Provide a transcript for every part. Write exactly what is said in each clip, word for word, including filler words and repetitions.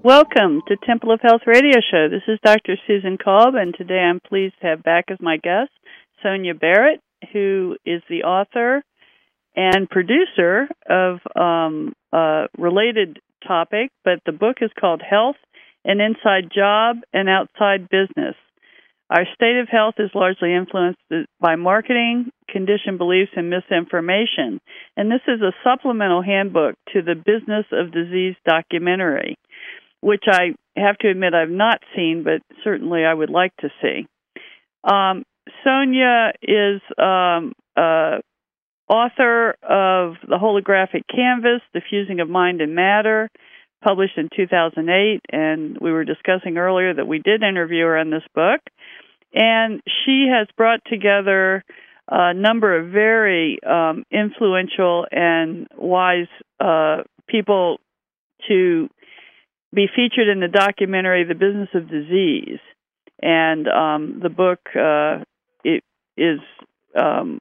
Welcome to Temple of Health Radio Show. This is Doctor Susan Kolb, and today I'm pleased to have back as my guest Sonia Barrett, who is the author and producer of um, a related topic, but the book is called Health, an Inside Job and Outside Business. Our state of health is largely influenced by marketing, conditioned beliefs, and misinformation. And this is a supplemental handbook to the Business of Disease documentary, which I have to admit I've not seen, but certainly I would like to see. Um, Sonia is um, uh, author of The Holographic Canvas, The Fusing of Mind and Matter, published in two thousand eight, and we were discussing earlier that we did interview her on this book. And she has brought together a number of very um, influential and wise uh, people to be featured in the documentary The Business of Disease. And um, the book uh, it is um,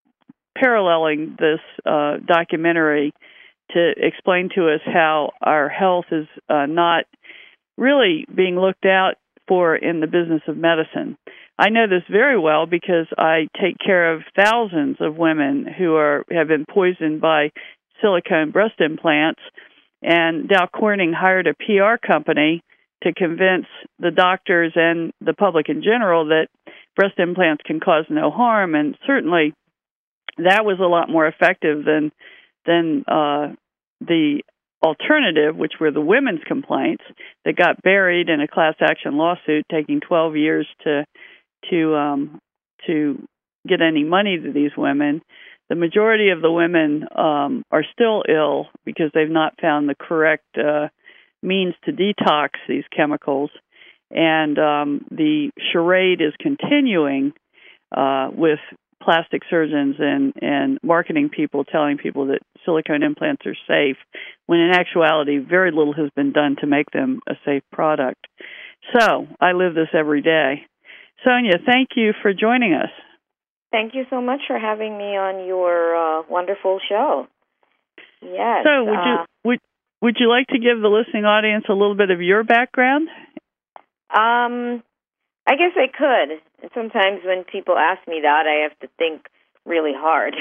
paralleling this uh, documentary to explain to us how our health is uh, not really being looked out for in the business of medicine. I know this very well because I take care of thousands of women who are have been poisoned by silicone breast implants, and Dow Corning hired a P R company to convince the doctors and the public in general that breast implants can cause no harm, and certainly that was a lot more effective than than uh, the alternative, which were the women's complaints that got buried in a class action lawsuit, taking twelve years to to um, to get any money to these women. The majority of the women um, are still ill because they've not found the correct uh, means to detox these chemicals, and um, the charade is continuing uh, with plastic surgeons and, and marketing people telling people that silicone implants are safe, when in actuality very little has been done to make them a safe product. So I live this every day. Sonia, thank you for joining us. Thank you so much for having me on your uh, wonderful show. Yes. So would uh, you would would you like to give the listening audience a little bit of your background? Um, I guess I could. And sometimes when people ask me that, I have to think really hard.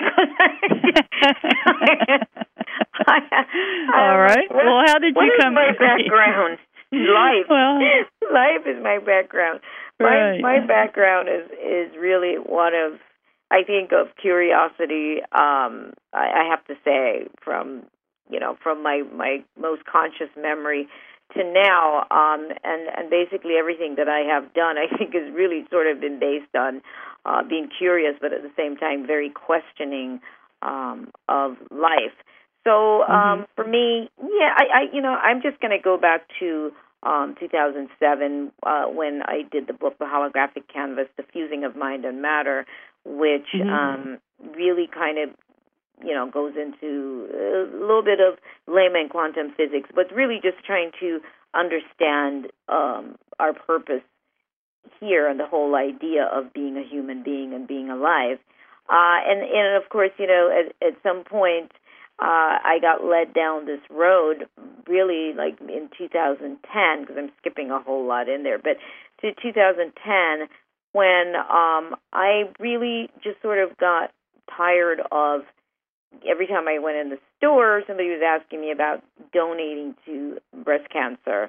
All right. What, well, how did you come? What is my background? Life. Well, life is my background. Right. My my background is is really one of, I think, of curiosity. Um, I, I have to say, from you know, from my, my most conscious memory to now, um, and and basically everything that I have done, I think, has really sort of been based on uh, being curious, but at the same time very questioning um, of life. So um, mm-hmm. for me, yeah, I, I you know, I'm just going to go back to um, two thousand seven uh, when I did the book, The Holographic Canvas, The Fusing of Mind and Matter, which mm-hmm. um, really kind of, you know, goes into a little bit of layman quantum physics, but really just trying to understand um, our purpose here and the whole idea of being a human being and being alive. Uh, and, and, of course, you know, at, at some point, Uh, I got led down this road really like in two thousand ten, because I'm skipping a whole lot in there, but to two thousand ten when um, I really just sort of got tired of every time I went in the store, somebody was asking me about donating to breast cancer.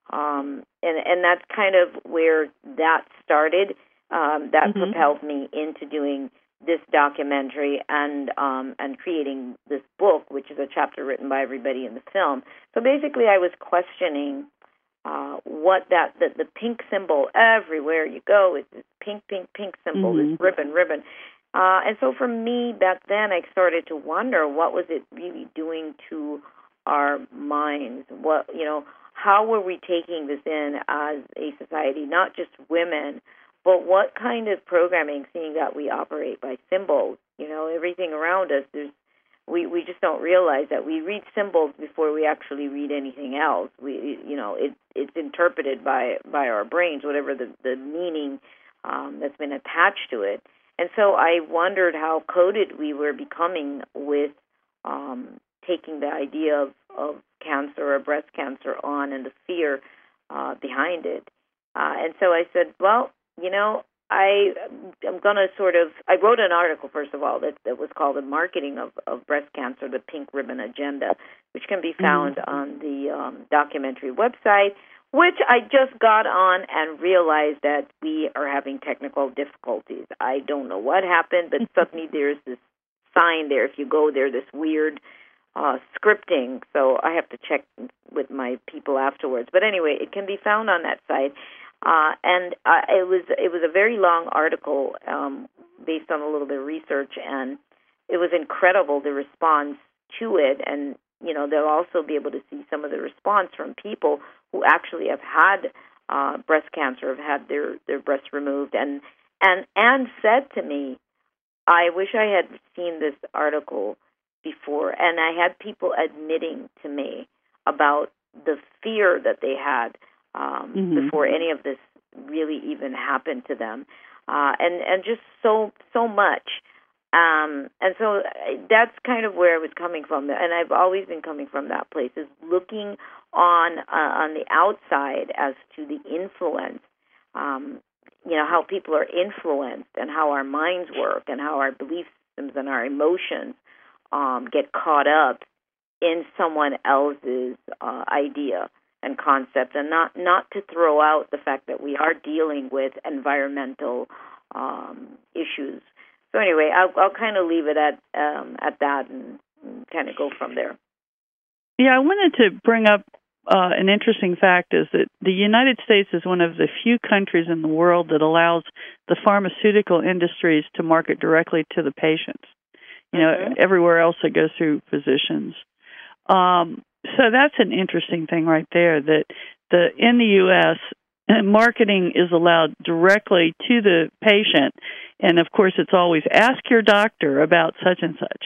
Um, and, and that's kind of where that started. Um, that mm-hmm. propelled me into doing this documentary and um, and creating this book, which is a chapter written by everybody in the film. So basically, I was questioning uh, what that the, the pink symbol everywhere you go is this pink, pink, pink symbol, mm-hmm. this ribbon, ribbon. Uh, and so for me, back then, I started to wonder what was it really doing to our minds? What you know, how were we taking this in as a society? Not just women. But what kind of programming, seeing that we operate by symbols, you know, everything around us, there's, we, we just don't realize that we read symbols before we actually read anything else. We, you know, it, it's interpreted by by our brains, whatever the, the meaning um, that's been attached to it. And so I wondered how coded we were becoming with um, taking the idea of, of cancer or breast cancer on and the fear uh, behind it. Uh, and so I said, well, you know, I am going to sort of, I wrote an article, first of all, that, that was called The Marketing of, of Breast Cancer, the Pink Ribbon Agenda, which can be found mm-hmm. on the um, documentary website, which I just got on and realized that we are having technical difficulties. I don't know what happened, but suddenly there's this sign there. If you go there, this weird uh, scripting. So I have to check with my people afterwards. But anyway, it can be found on that site. Uh, and uh, it was it was a very long article um, based on a little bit of research, and it was incredible, the response to it. And, you know, they'll also be able to see some of the response from people who actually have had uh, breast cancer, have had their, their breasts removed, and, and, and said to me, I wish I had seen this article before. And I had people admitting to me about the fear that they had Um, mm-hmm. before any of this really even happened to them, uh, and and just so so much, um, and so that's kind of where I was coming from, and I've always been coming from that place, is looking on uh, on the outside as to the influence, um, you know, how people are influenced and how our minds work and how our belief systems and our emotions um, get caught up in someone else's uh, idea and concept, and not, not to throw out the fact that we are dealing with environmental um, issues. So anyway, I'll, I'll kind of leave it at um, at that and, and kind of go from there. Yeah, I wanted to bring up uh, an interesting fact is that the United States is one of the few countries in the world that allows the pharmaceutical industries to market directly to the patients. You know, mm-hmm. everywhere else it goes through physicians. Um, So that's an interesting thing right there, that the in the U S, marketing is allowed directly to the patient. And, of course, it's always ask your doctor about such and such.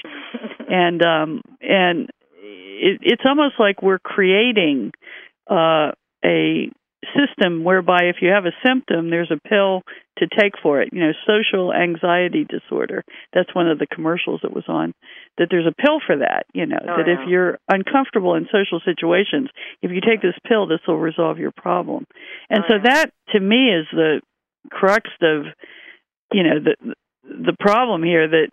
and um, and it, it's almost like we're creating uh, a system whereby if you have a symptom, there's a pill to take for it. You know, social anxiety disorder. That's one of the commercials that was on, that there's a pill for that, you know, oh, that yeah. if you're uncomfortable in social situations, if you take this pill, this will resolve your problem. And oh, so yeah. that, to me, is the crux of, you know, the the problem here, that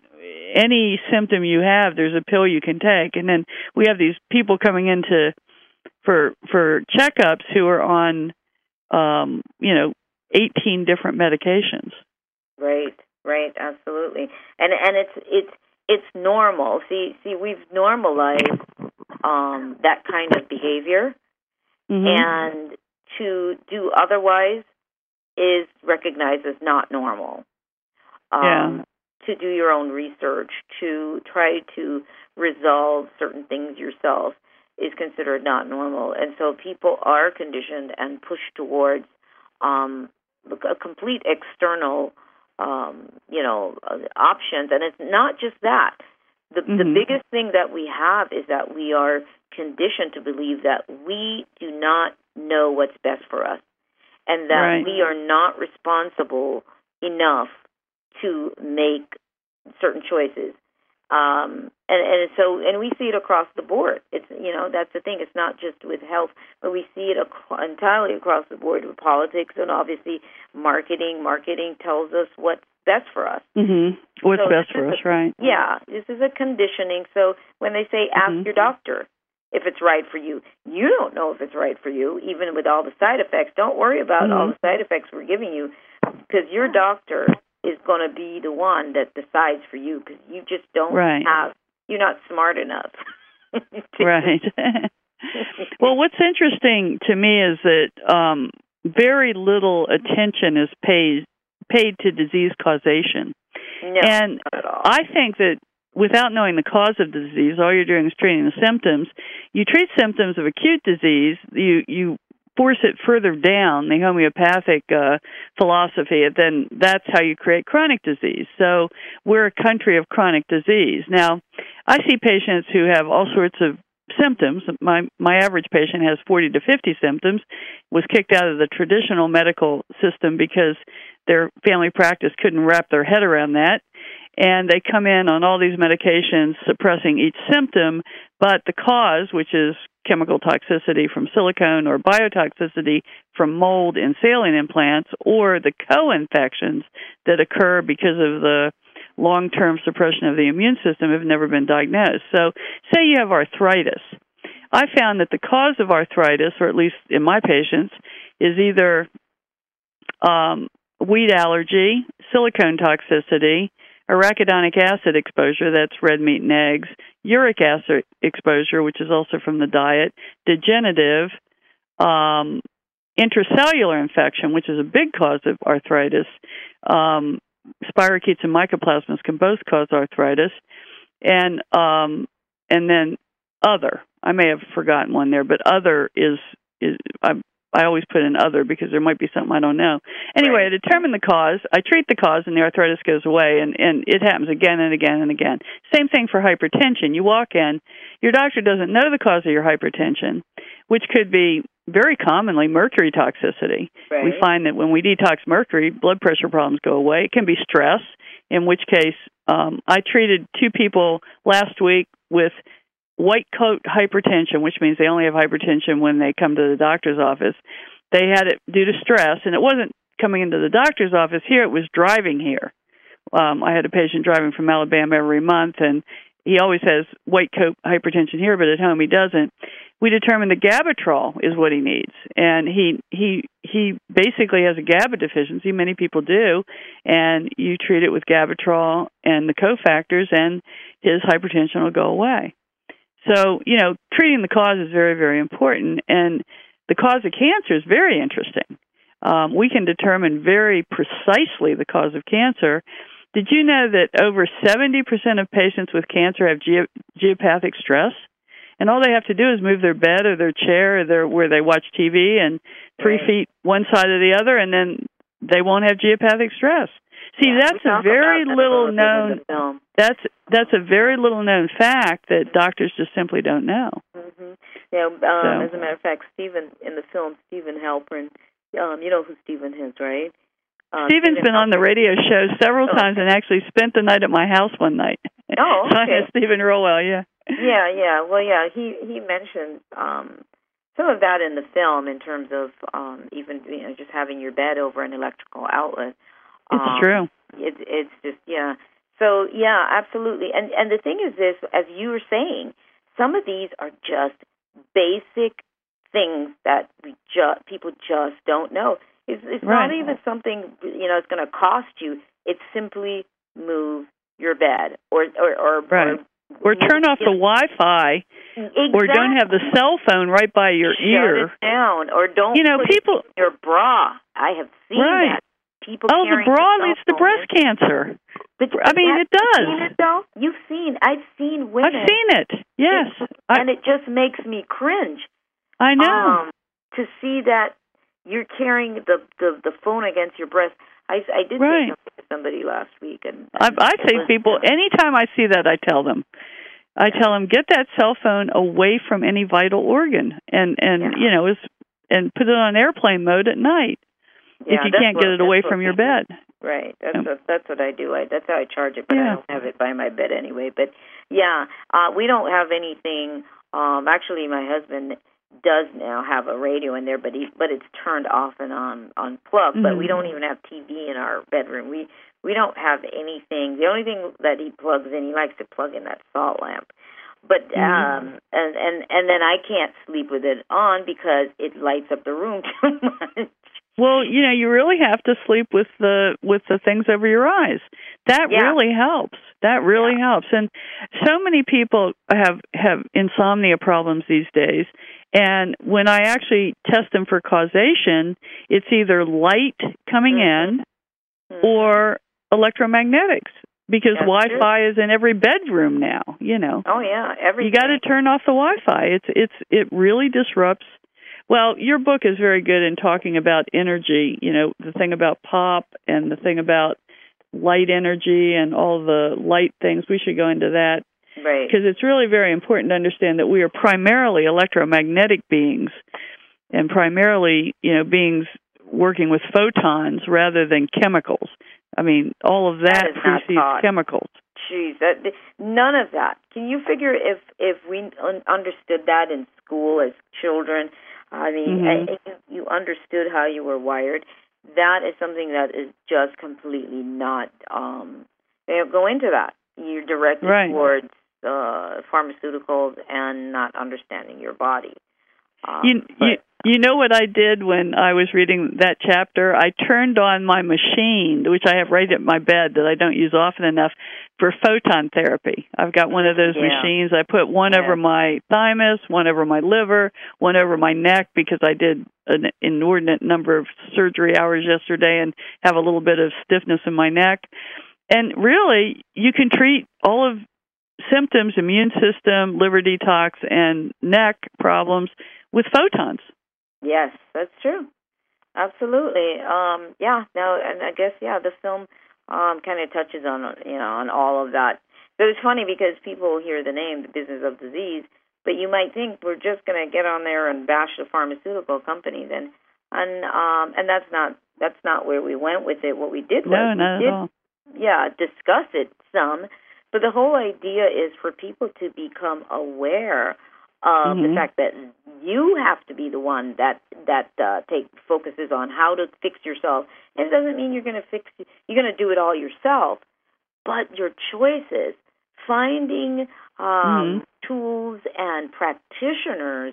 any symptom you have, there's a pill you can take. And then we have these people coming into for for checkups who are on Um, you know, eighteen different medications. Right, right, absolutely, and and it's it's it's normal. See, see, we've normalized um, that kind of behavior, mm-hmm. and to do otherwise is recognized as not normal. Um, yeah. To do your own research, to try to resolve certain things yourself, is considered not normal. And so people are conditioned and pushed towards um, a complete external, um, you know, uh, options. And it's not just that. The, mm-hmm. the biggest thing that we have is that we are conditioned to believe that we do not know what's best for us, and that right. we are not responsible enough to make certain choices. Um, and, and so, and we see it across the board. It's, you know, that's the thing. It's not just with health, but we see it ac- entirely across the board with politics and obviously marketing. Marketing tells us what's best for us. Mm-hmm. What's so best for us, a, right? Yeah, this is a conditioning. So when they say ask mm-hmm. your doctor if it's right for you, you don't know if it's right for you, even with all the side effects. Don't worry about mm-hmm. all the side effects we're giving you, because your doctor is going to be the one that decides for you, because you just don't right. have, you're not smart enough. Right. Well, what's interesting to me is that um, very little attention is paid paid to disease causation. No, and not at all. I think that without knowing the cause of the disease, all you're doing is treating the symptoms. You treat symptoms of acute disease, you you force it further down, the homeopathic uh, philosophy, and then that's how you create chronic disease. So we're a country of chronic disease. Now, I see patients who have all sorts of symptoms. My my average patient has forty to fifty symptoms, was kicked out of the traditional medical system because their family practice couldn't wrap their head around that. And they come in on all these medications suppressing each symptom, but the cause, which is chemical toxicity from silicone or biotoxicity from mold in saline implants, or the co-infections that occur because of the long-term suppression of the immune system have never been diagnosed. So say you have arthritis. I found that the cause of arthritis, or at least in my patients, is either um, wheat allergy, silicone toxicity, arachidonic acid exposure, that's red meat and eggs, uric acid exposure, which is also from the diet, degenerative, um, intracellular infection, which is a big cause of arthritis. Um, spirochetes and mycoplasmas can both cause arthritis, and um, and then other. I may have forgotten one there, but other is is I I always put in other because there might be something I don't know. Anyway, right. I determine the cause. I treat the cause, and the arthritis goes away, and, and it happens again and again and again. Same thing for hypertension. You walk in, your doctor doesn't know the cause of your hypertension, which could be very commonly mercury toxicity. Right. We find that when we detox mercury, blood pressure problems go away. It can be stress, in which case um, I treated two people last week with white coat hypertension, which means they only have hypertension when they come to the doctor's office. They had it due to stress, and it wasn't coming into the doctor's office here, it was driving here. Um, I had a patient driving from Alabama every month, and he always has white coat hypertension here, but at home he doesn't. We determined that Gabatrol is what he needs, and he he he basically has a GABA deficiency. Many people do, and you treat it with Gabatrol and the cofactors, and his hypertension will go away. So, you know, treating the cause is very, very important, and the cause of cancer is very interesting. Um, we can determine very precisely the cause of cancer. Did you know that over seventy percent of patients with cancer have ge- geopathic stress? And all they have to do is move their bed or their chair or their, where they watch T V and three right. feet one side or the other, and then they won't have geopathic stress. See, yeah, that's a very little known. That's that's a very little known fact that doctors just simply don't know. Mm-hmm. Yeah, um, so. As a matter of fact, Stephen in the film, Stephen Halpern, um, you know who Stephen is, right? Uh, Stephen's Stephen been Halpern. On the radio show several oh, times, okay. and actually spent the night at my house one night. Oh, okay. So I know Stephen Rowell, yeah. Yeah, yeah. Well, yeah, he he mentioned um, some of that in the film in terms of um, even you know just having your bed over an electrical outlet. It's um, true. It, it's just, yeah. So, yeah, absolutely. And and the thing is this, as you were saying, some of these are just basic things that we ju- people just don't know. It's, it's right. not even something, you know, it's going to cost you. It's simply move your bed or... or, or, right. or Or turn off the Wi-Fi, exactly. or don't have the cell phone right by your Shut ear. It down, or don't you know, put people, it in your bra. I have seen right. that. People oh, the bra the leads to breast cancer. But, I mean, it does. You've seen it, though? You've seen, I've seen women. I've seen it, yes. It, I, and it just makes me cringe. I know. Um, to see that you're carrying the, the, the phone against your breast. I, I did right. say something to somebody last week. And, and I, I say was, people, anytime I see that, I tell them. I yeah. tell them, get that cell phone away from any vital organ and, and yeah. you know, is, and put it on airplane mode at night. Yeah, if you can't what, get it away from your bed. Right. That's yeah. what that's what I do. I, that's how I charge it, but yeah. I don't have it by my bed anyway. But, yeah, uh, we don't have anything. Um, actually, my husband does now have a radio in there, but he, but it's turned off and on, unplugged. Mm-hmm. But we don't even have T V in our bedroom. We we don't have anything. The only thing that he plugs in, he likes to plug in that salt lamp. But um, mm-hmm. and, and, and then I can't sleep with it on because it lights up the room too much. Well, you know, you really have to sleep with the with the things over your eyes. That yeah. really helps. That really yeah. helps. And so many people have, have insomnia problems these days. And when I actually test them for causation, it's either light coming mm-hmm. in mm-hmm. or electromagnetics. Because That's Wi-Fi true. Is in every bedroom now, you know. Oh, yeah. Every You got to turn off the Wi-Fi. It's it's It really disrupts. Well, your book is very good in talking about energy, you know, the thing about pop and the thing about light energy and all the light things. We should go into that. Right. Because it's really very important to understand that we are primarily electromagnetic beings and primarily, you know, beings working with photons rather than chemicals. I mean, all of that, that precedes chemicals. Jeez, that, none of that. Can you figure if if we un- understood that in school as children? I mean, Mm-hmm. I, you understood how you were wired. That is something that is just completely not. Um, they don't go into that. You're directed Right. towards uh, pharmaceuticals and not understanding your body. Um, You, but, you you know what I did when I was reading that chapter? I turned on my machine, which I have right at my bed that I don't use often enough, for photon therapy. I've got one of those yeah. machines. I put one yeah. over my thymus, one over my liver, one over my neck because I did an inordinate number of surgery hours yesterday and have a little bit of stiffness in my neck. And really, you can treat all of symptoms, immune system, liver detox, and neck problems with photons. Yes, that's true. Absolutely. Um, yeah. No, and I guess yeah, the film um, kind of touches on you know on all of that. But it's funny because people hear the name, the business of disease, but you might think we're just going to get on there and bash the pharmaceutical companies, and and um, and that's not that's not where we went with it. What we did was no, not we did, at all. yeah, discuss it some, but the whole idea is for people to become aware of Mm-hmm. the fact that you have to be the one that that uh, take focuses on how to fix yourself. And it doesn't mean you're going to fix you're going to do it all yourself, but your choices, finding um, Mm-hmm. tools and practitioners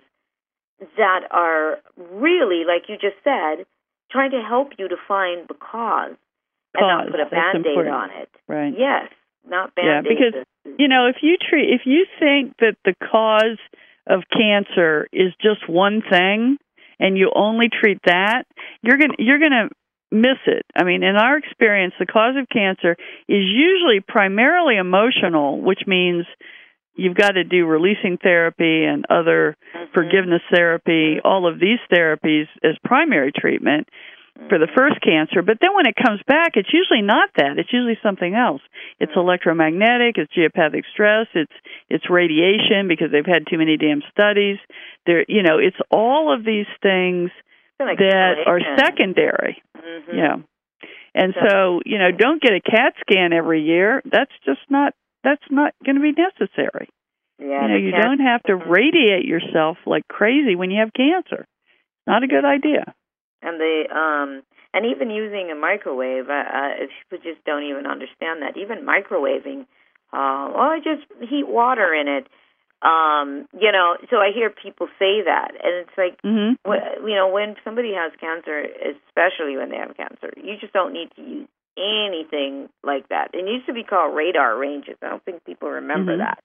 that are really, like you just said, trying to help you to find the cause, and not Cause, put a that's Band-Aid important. on it. Right. Yes, not Yeah, Band-Aid. because you know, if you treat, if you think that the cause of cancer is just one thing, and you only treat that, you're gonna you're gonna miss it. I mean, in our experience, the cause of cancer is usually primarily emotional, which means you've got to do releasing therapy and other mm-hmm. forgiveness therapy, all of these therapies as primary treatment for the first cancer. But then when it comes back, it's usually not that. It's usually something else. It's electromagnetic, it's geopathic stress, it's it's radiation because they've had too many damn studies. There, you know, it's all of these things that are secondary. Mm-hmm. Yeah. And so, you know, don't get a CAT scan every year. That's just not that's not going to be necessary. Yeah, you know, you don't have to radiate yourself like crazy when you have cancer. Not a good idea. And the um, and even using a microwave, uh, uh, if people just don't even understand that, even microwaving, uh, well, I just heat water in it. Um, you know, so I hear people say that, and it's like, mm-hmm. wh- you know, when somebody has cancer, especially when they have cancer, you just don't need to use anything like that. It used to be called radar ranges. I don't think people remember mm-hmm. that.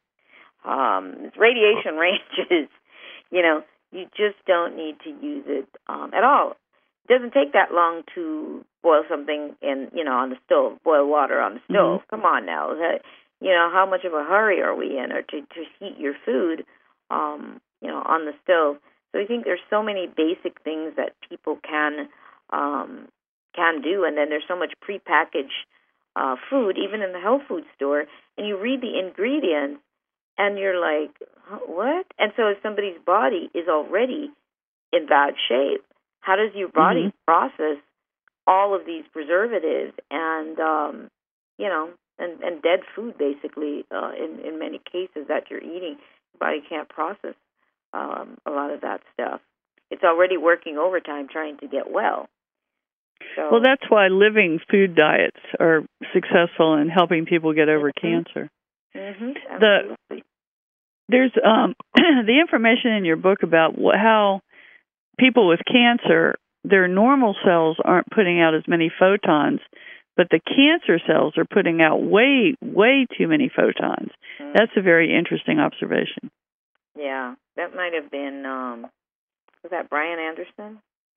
Um, it's radiation ranges. You know, you just don't need to use it um, at all. It doesn't take that long to boil something in, you know, on the stove, boil water on the stove. Mm-hmm. Come on now. That, you know, how much of a hurry are we in or to, to heat your food, um, you know, on the stove? So I think there's so many basic things that people can um, can do. And then there's so much prepackaged uh, food, even in the health food store, and you read the ingredients and you're like, what? And so if somebody's body is already in bad shape, how does your body mm-hmm. process all of these preservatives and, um, you know, and, and dead food, basically, uh, in, in many cases that you're eating? Your body can't process um, a lot of that stuff. It's already working overtime trying to get well. So, well, that's why living food diets are successful in helping people get over mm-hmm. cancer. Mm-hmm. The There's um, the information in your book about wh- how people with cancer, their normal cells aren't putting out as many photons, but the cancer cells are putting out way, way too many photons. Mm. That's a very interesting observation. Yeah, that might have been, um, was that Brian Anderson?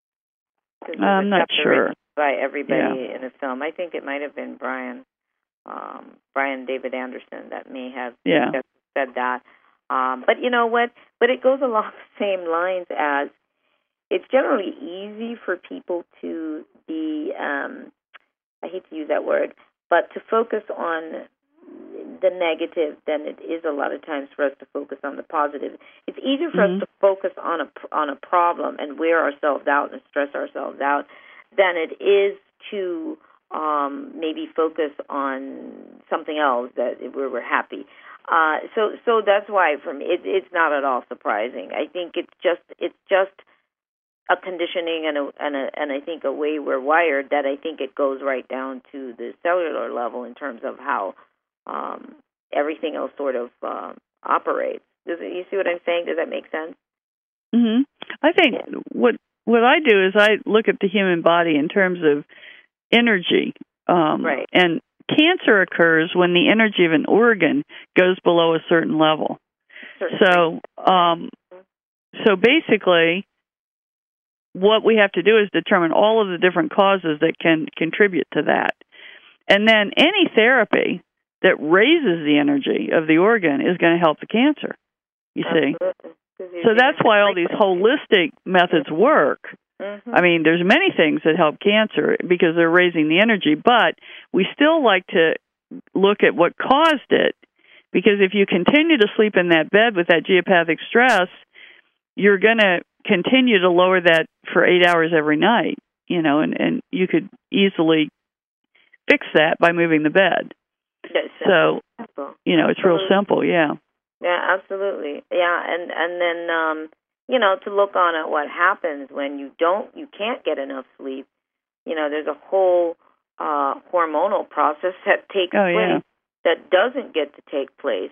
I'm not sure. By everybody yeah. in the film. I think it might have been Brian, um, Brian David Anderson that may have yeah. said that. Um, but you know what? But it goes along the same lines as it's generally easy for people to be, um, I hate to use that word, but to focus on the negative than it is a lot of times for us to focus on the positive. It's easier for mm-hmm. us to focus on a, on a problem and wear ourselves out and stress ourselves out than it is to um, maybe focus on something else that where we're happy. Uh, so so that's why for me it, it's not at all surprising. I think it's just it's just a conditioning and a, and a, and I think a way we're wired that I think it goes right down to the cellular level in terms of how um, everything else sort of uh, operates. Does it, you see what I'm saying? Does that make sense? Mm-hmm. I think yeah. what what I do is I look at the human body in terms of energy, um, right. and cancer occurs when the energy of an organ goes below a certain level. Certainly. So, um, so basically, what we have to do is determine all of the different causes that can contribute to that. And then any therapy that raises the energy of the organ is going to help the cancer, you see. So that's why all these holistic methods work. Mm-hmm. I mean, there's many things that help cancer because they're raising the energy, but we still like to look at what caused it, because if you continue to sleep in that bed with that geopathic stress, you're going to continue to lower that for eight hours every night, you know, and, and you could easily fix that by moving the bed. So, simple. You know, it's real simple, yeah. Yeah, absolutely. Yeah, and, and then, um, you know, to look on at what happens when you don't, you can't get enough sleep. You know, there's a whole uh, hormonal process that takes oh, place yeah. that doesn't get to take place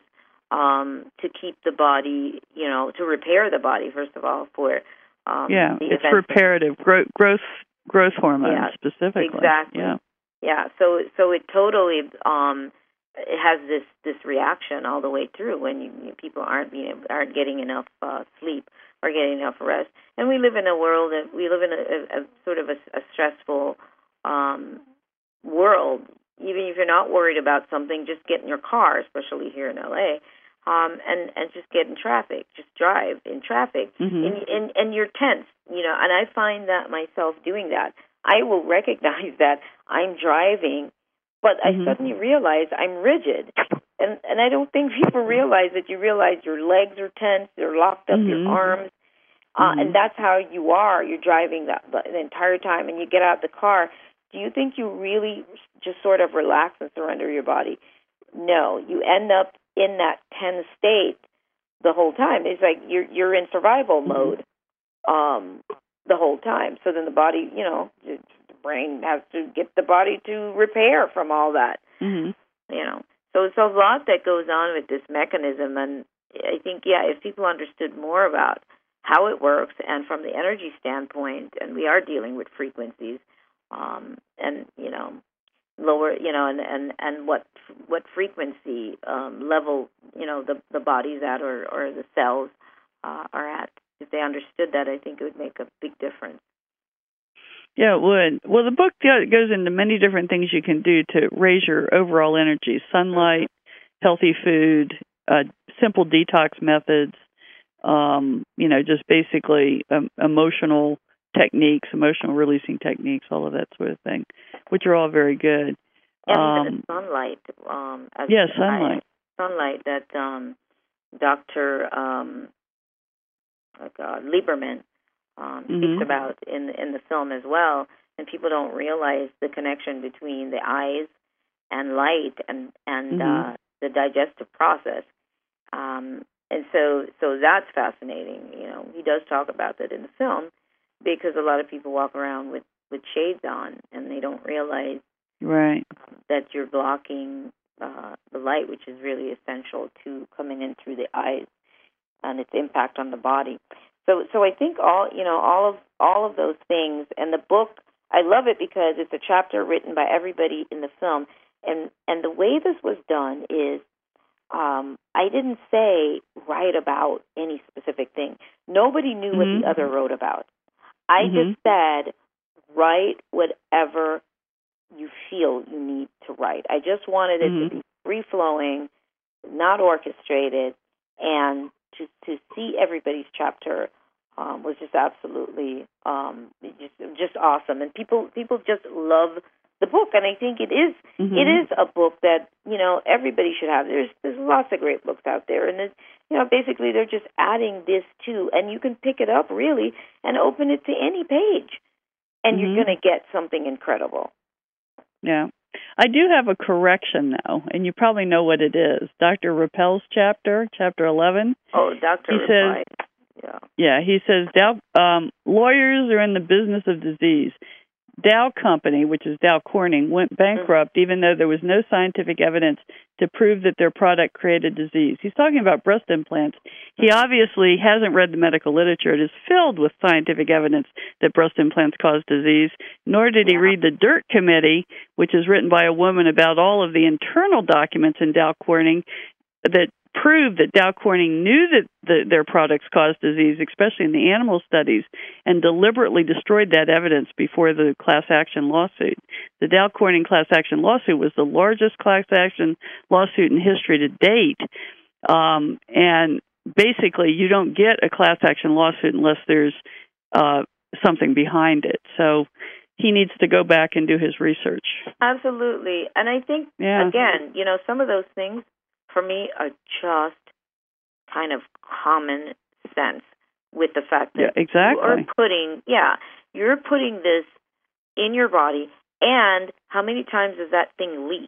um, to keep the body, you know, to repair the body, first of all, for um, yeah, the it's reparative growth, growth, growth hormone yeah, specifically. Exactly. Yeah, yeah. So, so it totally um, it has this, this reaction all the way through when you, you people aren't being aren't getting enough uh, sleep or getting enough rest. And we live in a world that we live in a, a, a sort of a, a stressful um, world. Even if you're not worried about something, just get in your car, especially here in L A, um, and and just get in traffic. Just drive in traffic, mm-hmm. and, and and you're tense, you know. And I find that myself doing that. I will recognize that I'm driving, but mm-hmm. I suddenly realize I'm rigid, and and I don't think people realize that. You realize your legs are tense, they're locked up, mm-hmm. your arms, uh, mm-hmm. and that's how you are. You're driving the, the entire time, and you get out of the car. Do you think you really just sort of relax and surrender your body? No, you end up in that tense state the whole time. It's like you're you're in survival mode um, the whole time. So then the body, you know, the brain has to get the body to repair from all that. Mm-hmm. You know, so it's a lot that goes on with this mechanism, and I think yeah, if people understood more about how it works and from the energy standpoint, and we are dealing with frequencies. Um, and you know, lower, you know, and, and, and what what frequency um, level, you know, the the body's at or, or the cells uh, are at. If they understood that, I think it would make a big difference. Yeah, it would. Well, the book goes into many different things you can do to raise your overall energy: sunlight, mm-hmm. healthy food, uh, simple detox methods. Um, you know, just basically um, emotional. techniques, emotional releasing techniques, all of that sort of thing, which are all very good. And um, even the sunlight. Um, as yeah, sunlight. I, sunlight that um, Doctor Um, oh God, Lieberman um, mm-hmm. speaks about in in the film as well, and people don't realize the connection between the eyes and light and and mm-hmm. uh, the digestive process. Um, and so, so that's fascinating. You know, he does talk about that in the film. Because a lot of people walk around with, with shades on, and they don't realize right. that you're blocking uh, the light, which is really essential to coming in through the eyes and its impact on the body. So, so I think all you know, all of all of those things, and the book, I love it because it's a chapter written by everybody in the film, and and the way this was done is. Um, I didn't say write about any specific thing. Nobody knew mm-hmm. what the other wrote about. I mm-hmm. just said, write whatever you feel you need to write. I just wanted it mm-hmm. to be free-flowing, not orchestrated, and to to see everybody's chapter um, was just absolutely um, just just awesome. And people people just love the book, and I think it is mm-hmm. it is a book that you know everybody should have. There's there's lots of great books out there, and it's, you know basically they're just adding this to, and you can pick it up really and open it to any page, and mm-hmm. you're going to get something incredible. Yeah. I do have a correction, though, and you probably know what it is. Doctor Rappel's chapter, chapter eleven. Oh, Doctor He Rappel. says, yeah. yeah, he says, Dow, um, lawyers are in the business of disease. Dow Company, which is Dow Corning, went bankrupt mm-hmm. even though there was no scientific evidence to prove that their product created disease. He's talking about breast implants. He obviously hasn't read the medical literature. It is filled with scientific evidence that breast implants cause disease, nor did he read the Dirt Committee, which is written by a woman about all of the internal documents in Dow Corning that proved that Dow Corning knew that the, their products caused disease, especially in the animal studies, and deliberately destroyed that evidence before the class action lawsuit. The Dow Corning class action lawsuit was the largest class action lawsuit in history to date, um, and basically you don't get a class action lawsuit unless there's uh, something behind it. So he needs to go back and do his research. Absolutely. And I think, yeah. again, you know, some of those things, for me, are just kind of common sense with the fact that yeah, exactly. you are putting, yeah, you're putting this in your body, and how many times does that thing leak?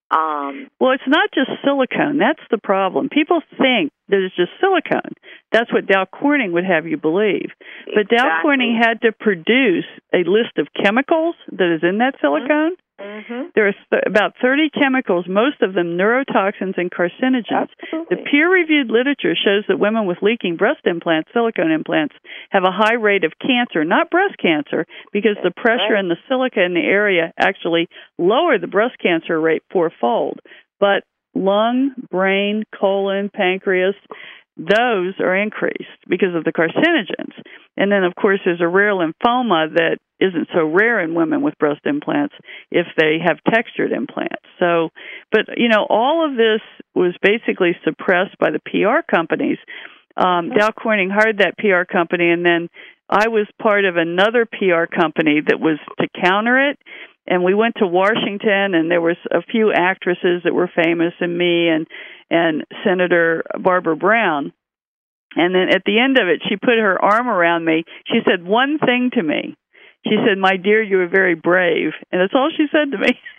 Um, well, it's not just silicone. That's the problem. People think that it's just silicone. That's what Dow Corning would have you believe. But exactly. Dow Corning had to produce a list of chemicals that is in that silicone. Mm-hmm. There are th- about thirty chemicals, most of them neurotoxins and carcinogens. Absolutely. The peer-reviewed literature shows that women with leaking breast implants, silicone implants, have a high rate of cancer, not breast cancer, because That's the pressure right. and the silica in the area actually lower the breast cancer rate fourfold. But lung, brain, colon, pancreas, those are increased because of the carcinogens. And then, of course, there's a rare lymphoma that isn't so rare in women with breast implants if they have textured implants. So, but, you know, all of this was basically suppressed by the P R companies. Um, Dow Corning hired that P R company, and then I was part of another P R company that was to counter it. And we went to Washington, and there was a few actresses that were famous, and me and and Senator Barbara Brown. And then at the end of it, she put her arm around me. She said one thing to me. She said, "My dear, you are very brave." And that's all she said to me.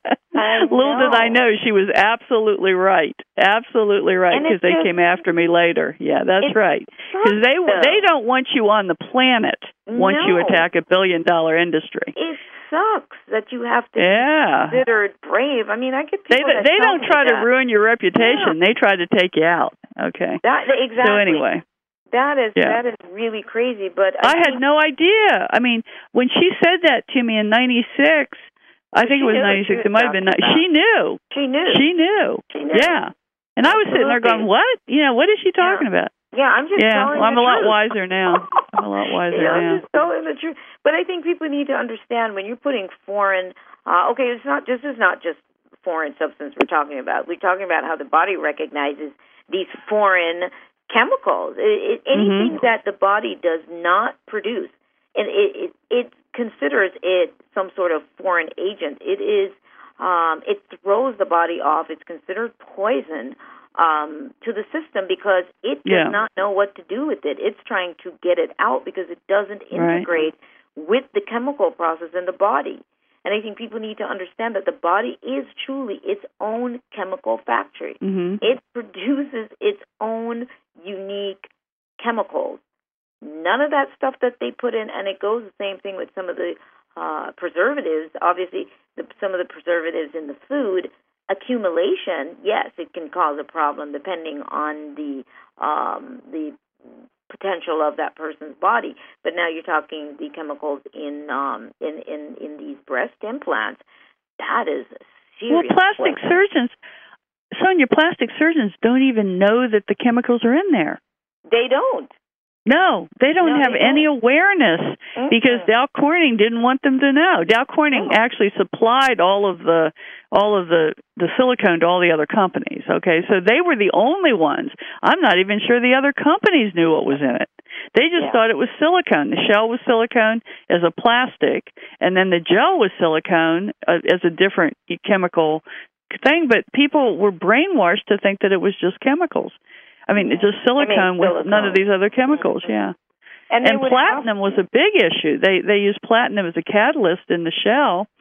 Little did I know she was absolutely right. Absolutely right, because they came after me later. Yeah, that's right. Because they though. they don't want you on the planet once no. you attack a billion-dollar industry. It sucks that you have to yeah. be considered brave. I mean, I get people They that they tell don't try me to that. ruin your reputation. Yeah. They try to take you out. Okay. That exactly. So anyway. That is yeah. that is really crazy, but I, I think, had no idea. I mean, when she said that to me in ninety-six, I think it was ninety-six. It might have been. She knew. She knew. She knew. She knew. Yeah. And I was sitting there going, "What? You know, what is she talking yeah. about?" Yeah, I'm just yeah. telling well, I'm the a lot truth. wiser now. I'm a lot wiser yeah, now. I'm just telling the truth. But I think people need to understand when you're putting foreign. Uh, okay, it's not. This is not just foreign substance we're talking about. We're talking about how the body recognizes these foreign chemicals. It, it, anything mm-hmm. that the body does not produce, and it, it it considers it some sort of foreign agent. It is. Um, it throws the body off. It's considered poison um, to the system because it does yeah. not know what to do with it. It's trying to get it out because it doesn't integrate right. with the chemical process in the body. And I think people need to understand that the body is truly its own chemical factory. Mm-hmm. It produces its own unique chemicals. None of that stuff that they put in, and it goes the same thing with some of the uh, preservatives. Obviously, the, some of the preservatives in the food, accumulation, yes, it can cause a problem depending on the um, the potential of that person's body. But now you're talking the chemicals in um, in, in, in these breast implants. That is a serious Well, plastic question. surgeons, Sonia, plastic surgeons don't even know that the chemicals are in there. They don't. No, they don't no, have they any don't. awareness mm-hmm. because Dow Corning didn't want them to know. Dow Corning oh. actually supplied all of the all of the, the silicone to all the other companies. Okay, so they were the only ones. I'm not even sure the other companies knew what was in it. They just yeah. thought it was silicone. The shell was silicone as a plastic, and then the gel was silicone uh, as a different chemical thing. But people were brainwashed to think that it was just chemicals. I mean, it's just silicone I mean, with silicone. none of these other chemicals, mm-hmm. yeah. And, and platinum was a big issue. They they used platinum as a catalyst in the shell,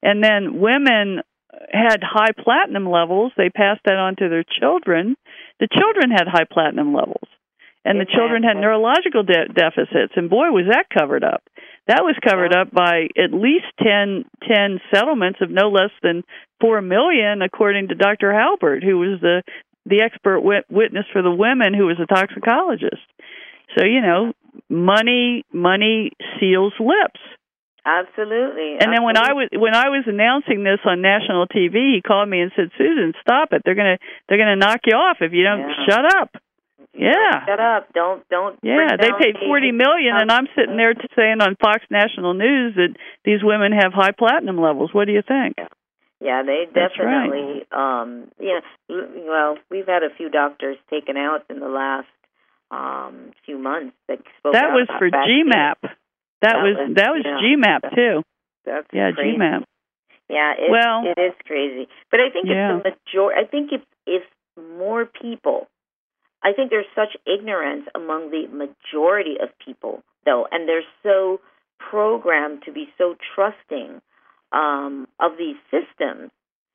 And then women had high platinum levels. They passed that on to their children. The children had high platinum levels. And the children had neurological de- deficits. And boy, was that covered up. That was covered yeah. up by at least ten, ten settlements of no less than four million dollars, according to Doctor Halbert, who was the, the expert wit- witness for the women, who was a toxicologist. So, you know, money money seals lips. Absolutely. And Absolutely. then when I was when I was announcing this on national T V, he called me and said, "Susan, stop it. They're gonna they're gonna knock you off if you don't yeah. shut up." Yeah. Shut up. Don't don't Yeah, they paid forty million dollars, and I'm sitting there saying on Fox National News that these women have high platinum levels. What do you think? Yeah, they definitely right. um you know, well, we've had a few doctors taken out in the last um few months that spoke That out was about for vaccines. G MAP. That, that was, was that was yeah, G MAP too. That's yeah, crazy. G MAP. Yeah, it, well, it is crazy. But I think yeah. if the major I think if if more people I think there's such ignorance among the majority of people, though, and they're so programmed to be so trusting um, of these systems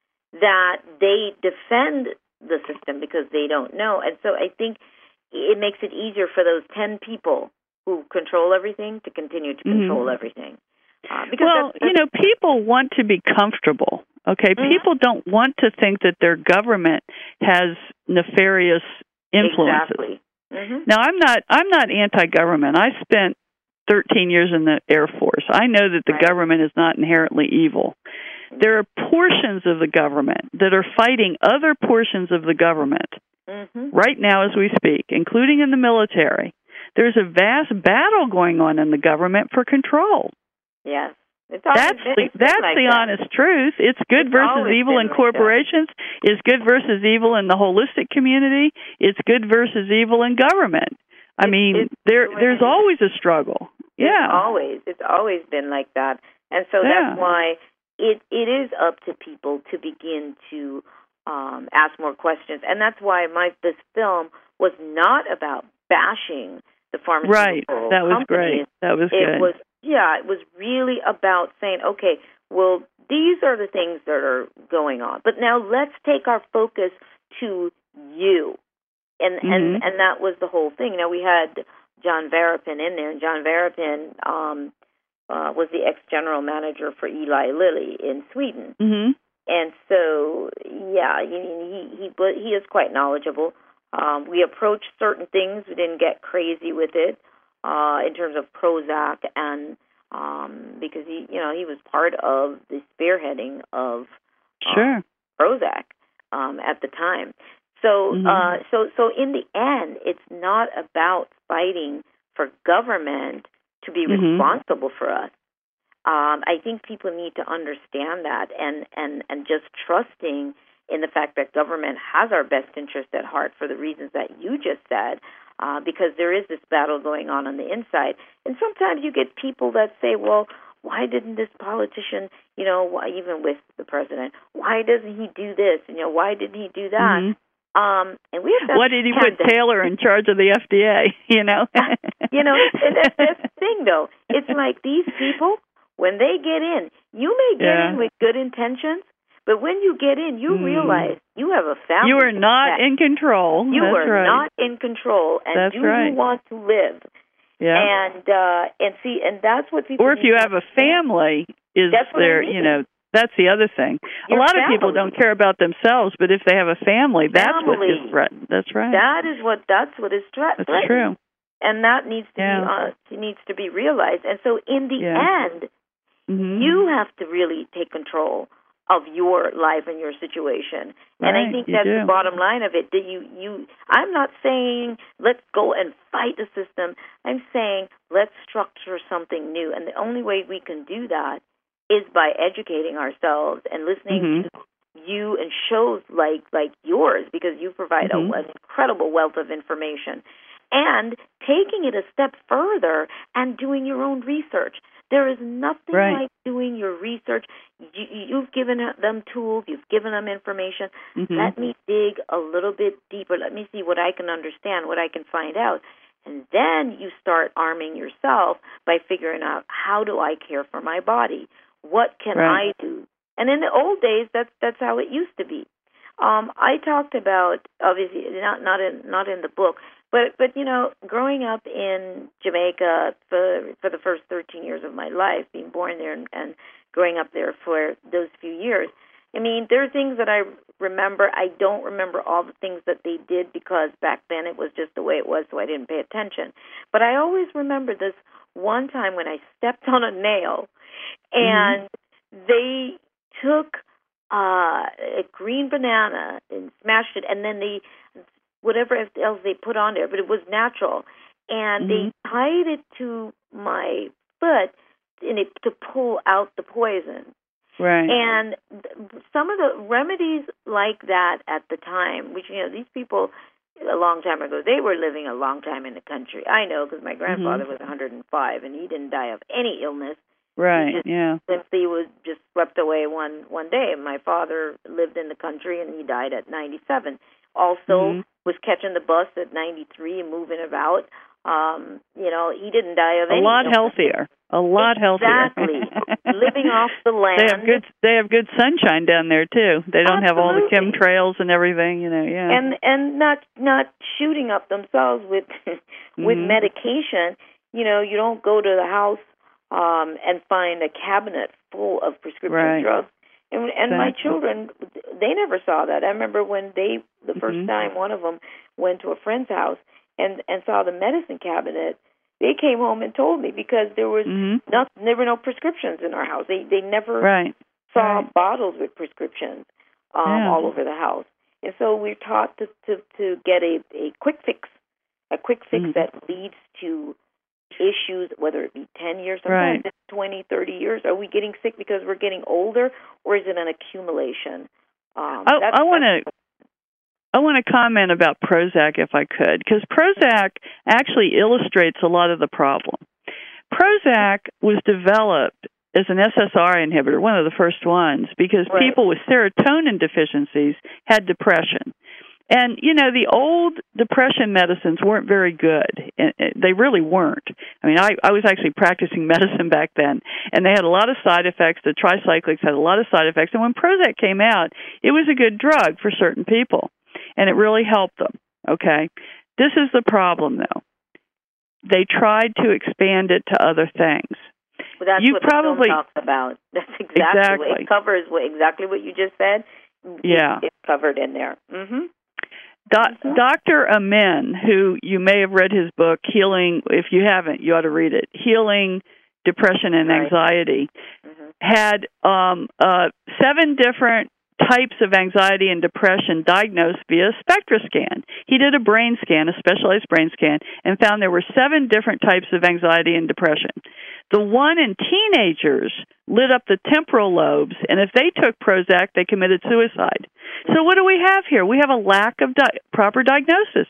that they defend the system because they don't know. And so I think it makes it easier for those ten people who control everything to continue to control mm-hmm. everything. Uh, because well, that's, that's, you know, people want to be comfortable, okay? Mm-hmm. People don't want to think that their government has nefarious influences. Exactly. Mm-hmm. Now, I'm not I'm not anti-government. I spent thirteen years in the Air Force. I know that the right. government is not inherently evil. There are portions of the government that are fighting other portions of the government mm-hmm. right now as we speak, including in the military. There's a vast battle going on in the government for control. Yes. It's that's been, the, it's that's like the that. honest truth. It's good it's versus evil in like corporations. That. It's good versus evil in the holistic community. It's good versus evil in government. I it's, mean, it's there there's always a struggle. Yeah, it's always it's always been like that, and so yeah. that's why it it is up to people to begin to um, ask more questions, and that's why my this film was not about bashing the pharmaceutical right. That was companies. great. That was it good. was. Yeah, it was really about saying, okay, well, these are the things that are going on. But now let's take our focus to you. And mm-hmm. and, and that was the whole thing. Now, we had John Verapin in there, and John Verapin um, uh, was the ex-general manager for Eli Lilly in Sweden. Mm-hmm. And so, yeah, he, he, he, but he is quite knowledgeable. Um, we approached certain things. We didn't get crazy with it. Uh, in terms of Prozac, and um, because he, you know, he was part of the spearheading of uh, sure. Prozac um, at the time. So, mm-hmm. uh, so, so in the end, it's not about fighting for government to be mm-hmm. responsible for us. Um, I think people need to understand that, and, and, and just trusting in the fact that government has our best interest at heart for the reasons that you just said. Uh, because there is this battle going on on the inside. And sometimes you get people that say, well, why didn't this politician, you know, why, even with the president, why doesn't he do this? And, you know, why didn't he do that? Mm-hmm. Um, and we have Why did he put Taylor in charge of the F D A, you know? you know, and that's, that's the thing, though. It's like these people, when they get in, you may get yeah. in with good intentions, but when you get in, you mm. realize you have a family. You are not in control. You That's are right. not in control, and that's do right. you want to live? Yeah. And uh, and see, and that's what people. Or if you have a family, is there? I mean. You know, that's the other thing. Your a lot family. of people don't care about themselves, but if they have a family, that's family. what is threatened. That's right. That is what. That's what is threatened. That's true. And that needs to yeah. be uh, needs to be realized. And so, in the yeah. end, mm-hmm. you have to really take control of your life and your situation. Right, and I think that's do. the bottom line of it. That you, you, I'm not saying let's go and fight the system. I'm saying let's structure something new. And the only way we can do that is by educating ourselves and listening mm-hmm. to you and shows like, like yours, because you provide mm-hmm. a, an incredible wealth of information. And taking it a step further and doing your own research. There is nothing right. like doing your research. You, you've given them tools. You've given them information. Mm-hmm. Let me dig a little bit deeper. Let me see what I can understand, what I can find out. And then you start arming yourself by figuring out, how do I care for my body? What can right. I do And in the old days, that's that's how it used to be. Um, I talked about, obviously not not in not in the book, but but you know, growing up in Jamaica for for the first thirteen years of my life, being born there and, and growing up there for those few years. I mean, there are things that I remember. I don't remember all the things that they did because back then it was just the way it was, so I didn't pay attention. But I always remember this one time when I stepped on a nail, and mm-hmm. they took uh, a green banana and smashed it, and then they, whatever else they put on there, but it was natural, and mm-hmm. they tied it to my foot and it to pull out the poison. Right. And some of the remedies like that at the time, which, you know, these people a long time ago, they were living a long time in the country. I know because my grandfather mm-hmm. was one hundred five and he didn't die of any illness. Right, he just yeah. simply was just swept away one, one day. My father lived in the country and he died at ninety-seven. Also mm-hmm. was catching the bus at ninety-three and moving about. Um, you know, he didn't die of a any lot illness. healthier. A lot exactly. healthier. Exactly. Living off the land. They have good. They have good sunshine down there too. They don't Absolutely. have all the chemtrails and everything. You know, yeah. And and not not shooting up themselves with with mm-hmm. medication. You know, you don't go to the house um, and find a cabinet full of prescription right. drugs. And and exactly. my children, they never saw that. I remember when they the first mm-hmm. time one of them went to a friend's house and and saw the medicine cabinet. They came home and told me because there was mm-hmm. nothing, there were no prescriptions in our house. They they never right. saw right. bottles with prescriptions um, yeah. all over the house. And so we're taught to, to, to get a, a quick fix, a quick fix mm-hmm. that leads to issues, whether it be ten years, sometimes right. it's twenty, thirty years. Are we getting sick because we're getting older, or is it an accumulation? Um, I, I want to... I want to comment about Prozac, if I could, because Prozac actually illustrates a lot of the problem. Prozac was developed as an S S R I inhibitor, one of the first ones, because right. people with serotonin deficiencies had depression. And, you know, the old depression medicines weren't very good. They really weren't. I mean, I, I was actually practicing medicine back then, and they had a lot of side effects. The tricyclics had a lot of side effects. And when Prozac came out, it was a good drug for certain people. And it really helped them, okay? This is the problem, though. They tried to expand it to other things. Well, that's you what probably, the film talks about. That's exactly, exactly. what it covers, what, exactly what you just said. Yeah. It's covered in there. Mm-hmm. Do- mm-hmm. Doctor Amin, who you may have read his book, Healing, if you haven't, you ought to read it, Healing Depression and right. Anxiety, mm-hmm. had um, uh, seven different types of anxiety and depression diagnosed via spectra scan. He did a brain scan, a specialized brain scan, and found there were seven different types of anxiety and depression. The one in teenagers lit up the temporal lobes, and if they took Prozac, they committed suicide. So what do we have here? We have a lack of di- proper diagnosis.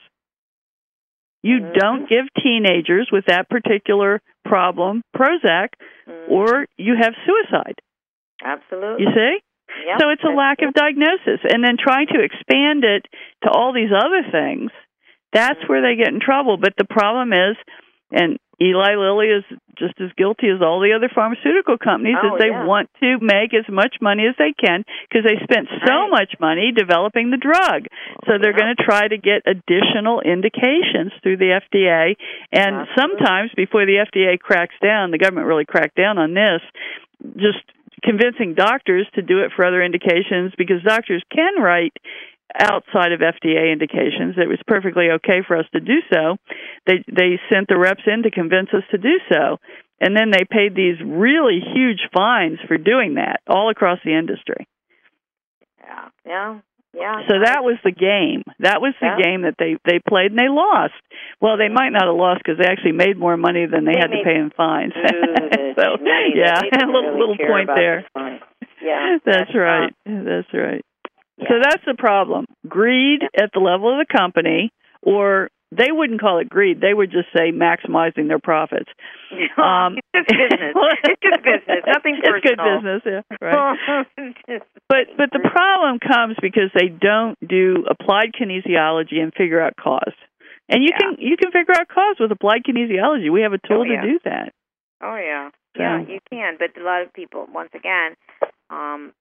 You mm-hmm. don't give teenagers with that particular problem Prozac, mm-hmm. or you have suicide. Absolutely. You see? Yep, so it's a lack of diagnosis. And then trying to expand it to all these other things, that's where they get in trouble. But the problem is, and Eli Lilly is just as guilty as all the other pharmaceutical companies, oh, is they yeah. want to make as much money as they can because they spent so right. much money developing the drug. So they're yeah. going to try to get additional indications through the F D A. And Absolutely. sometimes before the F D A cracks down, the government really cracked down on this, just convincing doctors to do it for other indications because doctors can write outside of F D A indications. It was perfectly okay for us to do so. They they sent the reps in to convince us to do so. And then they paid these really huge fines for doing that all across the industry. Yeah, yeah, yeah. So that was the game. That was the yeah. game that they, they played, and they lost. Well, they might not have lost because they actually made more money than they, they had to pay in fines. so, yeah, a little, really little point there. Yeah, that's, that's right. Um, that's right. Yeah. So that's the problem. Greed yeah. at the level of the company, or they wouldn't call it greed. They would just say maximizing their profits. Um, it's just business. It's just business. Nothing personal. It's good business, yeah. Right. but but the problem comes because they don't do applied kinesiology and figure out cause. And you yeah. can you can figure out cause with applied kinesiology. We have a tool oh, yeah. to do that. Oh yeah, so. yeah, you can. But a lot of people, once again, um,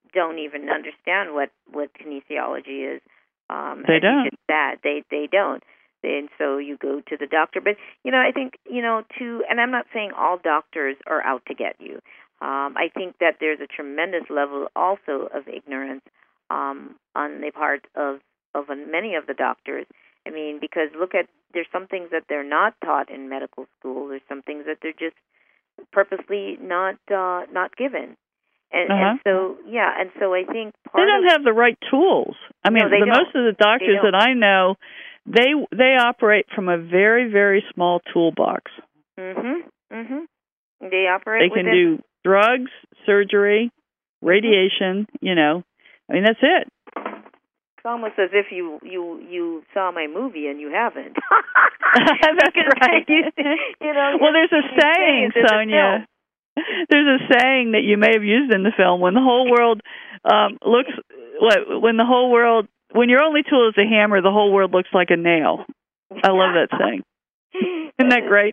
don't even understand what, what kinesiology is. Um, they don't. That they they don't. And so you go to the doctor. But, you know, I think, you know, to, and I'm not saying all doctors are out to get you. Um, I think that there's a tremendous level also of ignorance um, on the part of, of many of the doctors. I mean, because look at, there's some things that they're not taught in medical school. There's some things that they're just purposely not uh, not given. And, uh-huh. and so, yeah, and so I think part they don't of, have the right tools. I mean, no, the, most of the doctors that I know, they they operate from a very, very small toolbox. Mm-hmm. Mm-hmm. They operate. They can within... do drugs, surgery, radiation. Mm-hmm. You know, I mean, that's it. It's almost as if you you you saw my movie and you haven't. That's right. you, you know. Well, there's a saying, Sonia. There's a saying that you may have used in the film. When the whole world um, looks, when the whole world, when your only tool is a hammer, the whole world looks like a nail. I love that saying. Isn't that great?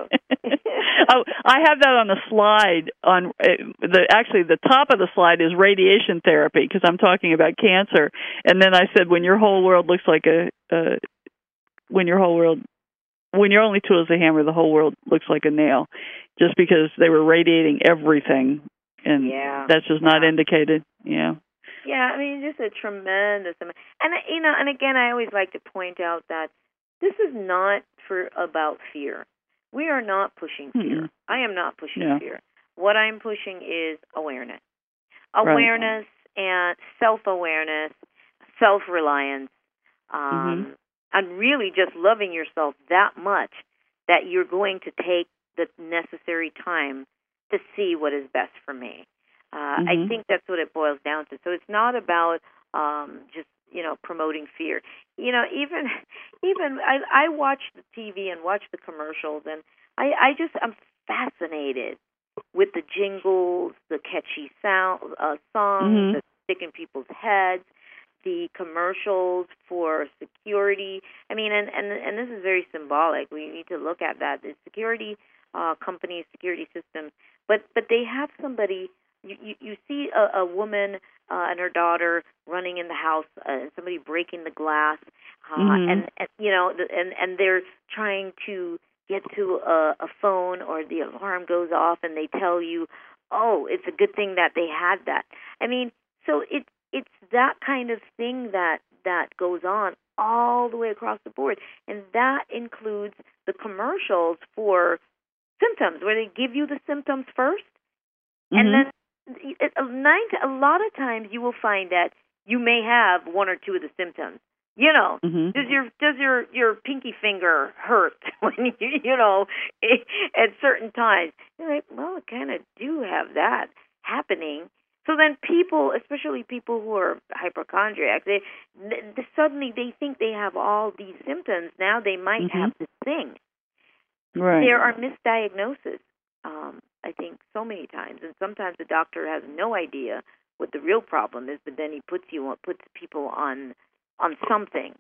oh, I have that on the slide. On uh, the actually, the top of the slide is radiation therapy because I'm talking about cancer. And then I said, when your whole world looks like a, uh, when your whole world. When your only tool is a hammer, the whole world looks like a nail, just because they were radiating everything, and yeah. that's just not yeah. indicated. Yeah. Yeah, I mean, just a tremendous amount. And you know, and again, I always like to point out that this is not for about fear. We are not pushing fear. Mm-hmm. I am not pushing yeah. fear. What I'm pushing is awareness, awareness, right. and self-awareness, self-reliance. Um, mm-hmm. And really just loving yourself that much that you're going to take the necessary time to see what is best for me. Uh, mm-hmm. I think that's what it boils down to. So it's not about um, just, you know, promoting fear. You know, even even I, I watch the T V and watch the commercials, and I, I just I'm fascinated with the jingles, the catchy sound uh, songs mm-hmm. that stick in people's heads. The commercials for security. I mean, and, and and this is very symbolic. We need to look at that. The security uh, companies, security systems, but but they have somebody. You you, you see a, a woman uh, and her daughter running in the house, uh, and somebody breaking the glass, uh, mm-hmm. and, and you know, and and they're trying to get to a, a phone, or the alarm goes off, and they tell you, oh, it's a good thing that they had that. I mean, so it. It's that kind of thing that, that goes on all the way across the board. And that includes the commercials for symptoms, where they give you the symptoms first. Mm-hmm. And then it, a, nine, a lot of times you will find that you may have one or two of the symptoms. You know, mm-hmm. does your does your, your pinky finger hurt when you, you know, at certain times? You're like, well, I kind of do have that happening. So then people, especially people who are hypochondriacs, they, they suddenly they think they have all these symptoms. Now they might mm-hmm. have this thing. Right. There are misdiagnoses, um, I think, so many times, and sometimes the doctor has no idea what the real problem is, but then he puts you on, puts people on on something.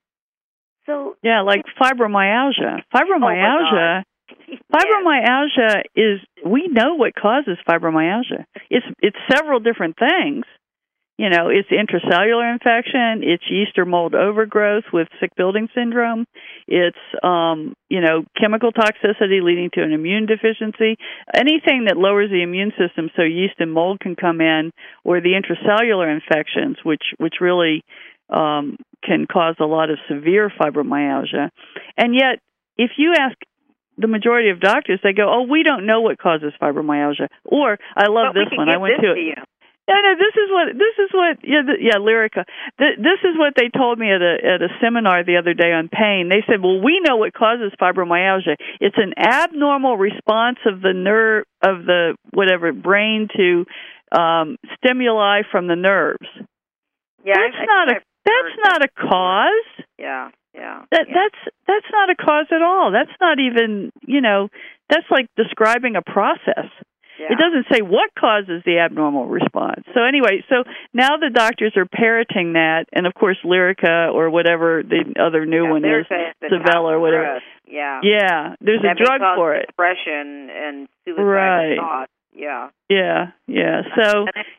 So yeah, like fibromyalgia. Fibromyalgia. Oh Fibromyalgia is, we know what causes fibromyalgia. It's it's several different things. You know, it's intracellular infection, it's yeast or mold overgrowth with sick building syndrome, it's, um, you know, chemical toxicity leading to an immune deficiency, anything that lowers the immune system so yeast and mold can come in, or the intracellular infections, which, which really um, can cause a lot of severe fibromyalgia. And yet, if you ask the majority of doctors, they go, oh, we don't know what causes fibromyalgia. Or, I love but this one. I went to it. You. No, no, this is what, this is what, yeah, the, yeah, Lyrica. The, this is what they told me at a, at a seminar the other day on pain. They said, well, we know what causes fibromyalgia. It's an abnormal response of the nerve, of the, whatever, brain to um, stimuli from the nerves. Yeah, that's I, not I, a, that's not a cause. Yeah. Yeah, that yeah. that's that's not a cause at all. That's not even, you know, that's like describing a process. Yeah. It doesn't say what causes the abnormal response. So anyway, so now the doctors are parroting that, and of course Lyrica or whatever the other new yeah, one is, Savella or whatever. Drug. Yeah, yeah. There's that a drug for it. Depression and suicide right. thoughts. Yeah. Yeah, yeah. So and I,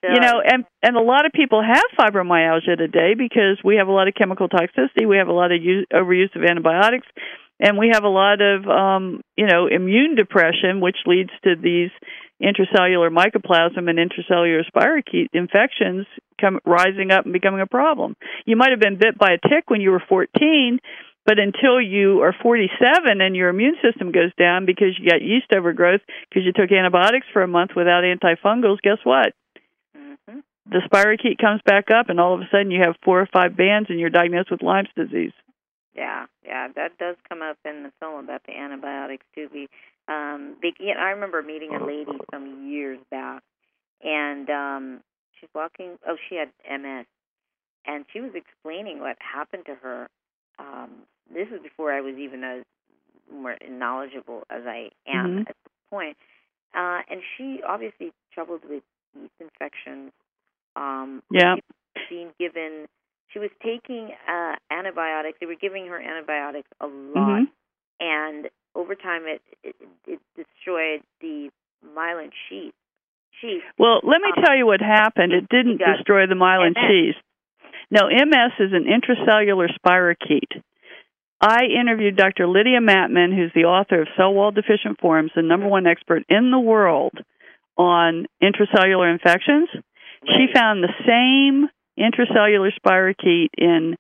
You know, and and a lot of people have fibromyalgia today because we have a lot of chemical toxicity, we have a lot of use, overuse of antibiotics, and we have a lot of um, you know, immune depression, which leads to these intracellular mycoplasma and intracellular spirochete infections come rising up and becoming a problem. You might have been bit by a tick when you were fourteen, but until you are forty-seven and your immune system goes down because you got yeast overgrowth because you took antibiotics for a month without antifungals, guess what? Mm-hmm. The spirochete comes back up, and all of a sudden you have four or five bands, and you're diagnosed with Lyme's disease. Yeah, yeah, that does come up in the film about the antibiotics too. We, um, they, you know, I remember meeting a lady some years back, and um, she's walking. Oh, she had M S, and she was explaining what happened to her. Um, this was before I was even as more knowledgeable as I am Mm-hmm. at this point. Uh, and she obviously struggled with yeast infections. Um, Yeah. Being given, she was taking uh, antibiotics. They were giving her antibiotics a lot, Mm-hmm. and over time, it it, it destroyed the myelin sheath. sheath. Well, let me um, tell you what happened. It didn't destroy the myelin M S. sheath. No, M S is an intracellular spirochete. I interviewed Doctor Lydia Mattman, who's the author of Cell Wall Deficient Forms, the number one expert in the world on intracellular infections. Right. She found the same intracellular spirochete in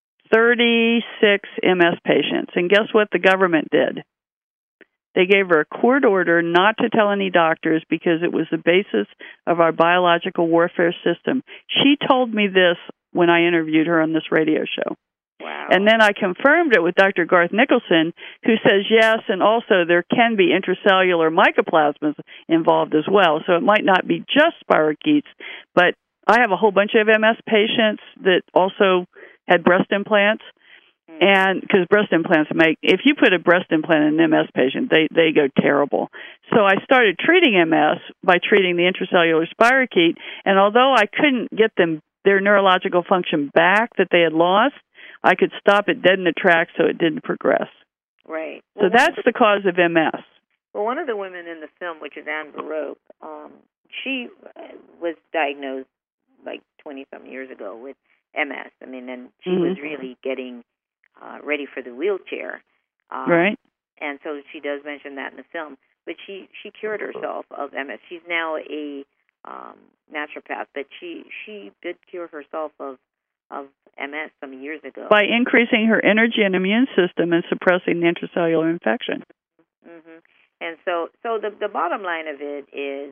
thirty-six M S patients. And guess what the government did? They gave her a court order not to tell any doctors because it was the basis of our biological warfare system. She told me this when I interviewed her on this radio show. Wow. And then I confirmed it with Doctor Garth Nicholson, who says yes, and also there can be intracellular mycoplasmas involved as well. So it might not be just spirochetes, but I have a whole bunch of M S patients that also had breast implants. And because breast implants make, if you put a breast implant in an M S patient, they, they go terrible. So I started treating M S by treating the intracellular spirochete, and although I couldn't get them their neurological function back that they had lost, I could stop it dead in the tracks so it didn't progress. Right. So Well, that's the cause of M S. Well, one of the women in the film, which is Anne Baroque, um, she was diagnosed like twenty-some years ago with M S. I mean, and she Mm-hmm. was really getting uh, ready for the wheelchair. Um, Right. And so she does mention that in the film. But she, she cured herself of M S. She's now a um, naturopath, but she, she did cure herself of, of M S some years ago. By increasing her energy and immune system and suppressing the intracellular infection. Mm-hmm. And so, so the the bottom line of it is,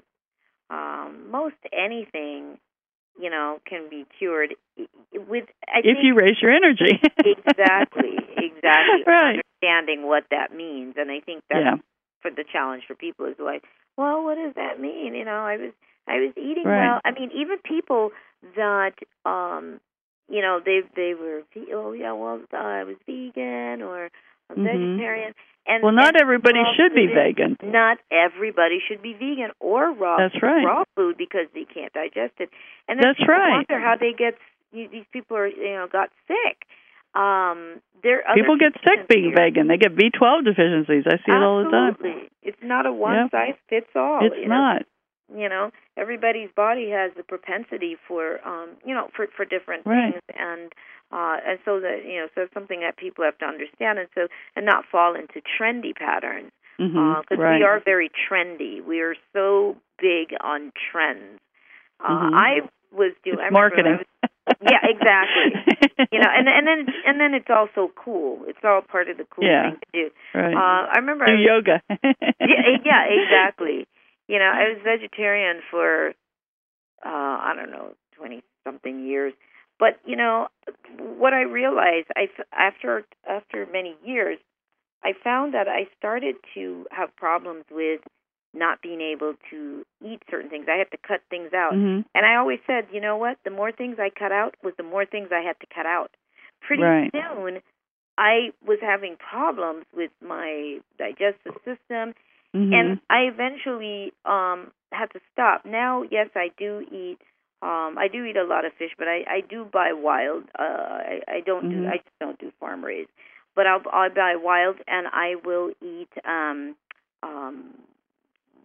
um, most anything, you know, can be cured with. I if think, you raise your energy. exactly, exactly. Right. Understanding what that means, and I think that's Yeah. for the challenge for people is like, well, what does that mean? You know, I was I was eating Right. well. I mean, even people that, um, you know, they they were, oh yeah, well, uh, I was vegan or I'm Mm-hmm. vegetarian. And, well, not and everybody raw should be food is- vegan. Not everybody should be vegan or raw. That's right. Raw food because they can't digest it. And then That's people right. wonder how they get. These people are, you know, got sick. Um, there are other People get sick being here. vegan. They get B twelve deficiencies. I see it all the time. Absolutely. It's not a one Yep. size fits all. It's you know? not. You know, everybody's body has the propensity for, um, you know, for for different Right. things, and uh, and so that you know, so it's something that people have to understand, and so and not fall into trendy patterns, because Mm-hmm. uh, right. we are very trendy. We are so big on trends. Uh, Mm-hmm. I was doing It's I remember marketing. I was, yeah, exactly. You know, and and then and then it's also cool. It's all part of the cool Yeah. thing to do. Right. Uh, I remember Do I was, yoga. yeah, yeah, exactly. You know, I was vegetarian for, uh, I don't know, twenty-something years. But, you know, what I realized, I, after after many years, I found that I started to have problems with not being able to eat certain things. I had to cut things out. Mm-hmm. And I always said, you know what, the more things I cut out was the more things I had to cut out. Pretty Right. soon, I was having problems with my digestive system. Mm-hmm. And I eventually um, had to stop. Now, yes, I do eat. Um, I do eat a lot of fish, but I, I do buy wild. Uh, I, I don't Mm-hmm. do. I just don't do farm raised. But I'll, I'll buy wild, and I will eat. Um, um,